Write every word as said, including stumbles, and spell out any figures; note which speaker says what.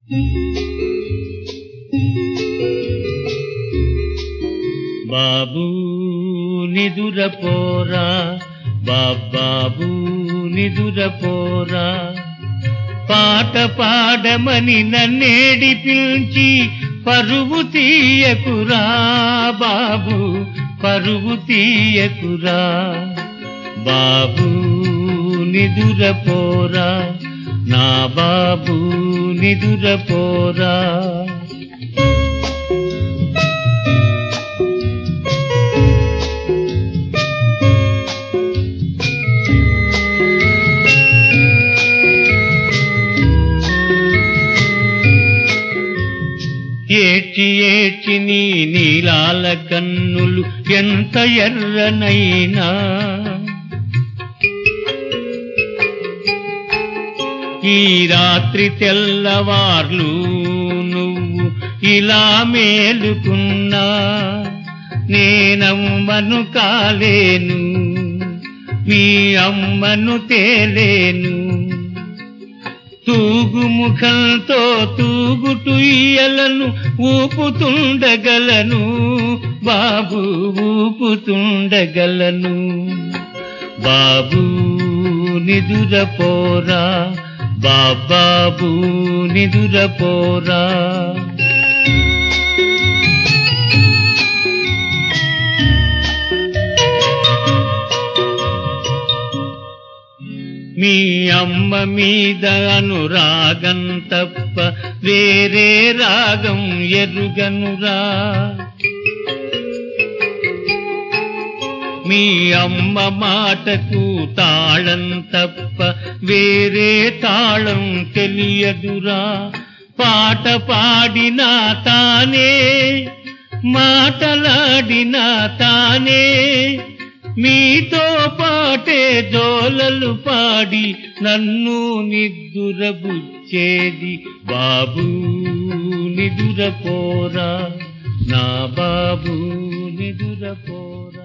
Speaker 1: బాబూ నిదురపోరా, బాబాబూ నిదురపోరా, పాట పాడమని నన్నేడి పిలిచి పరువు తీయకురా బాబు, పరువు తీయకురా. బాబూ నిదురపోరా, నా బాబూ నిదురపోరా. ఏడ్చి ఏడ్చి నీ నీలాల కన్నులు ఎంత ఎర్రనైనా, ఈ రాత్రి తెల్లవార్లు నువ్వు ఇలా మేలుకున్నా, నేనమ్మను కాలేను, మీ అమ్మను తేలేను. తూగు ముఖంతో తూగుటుయ్యలను ఊపుతుండగలను బాబు, ఊపుతుండగలను. బాబూ నిదురపోరా, బాబాబూ నిదురపోరా. మీ అమ్మ మీద అనురాగం తప్ప వేరే రాగం ఎరుగనురా. మీ అమ్మ మాటకు తాళం తప్ప వేరే తాళం తెలియదురా. పాట పాడినా తానే, మాటలాడినా తానే, మీతో పాటే జోలలు పాడి నన్ను నిద్దురబుచ్చేది. బాబూ నిదురపోరా, నా బాబూ నిదురపోరా.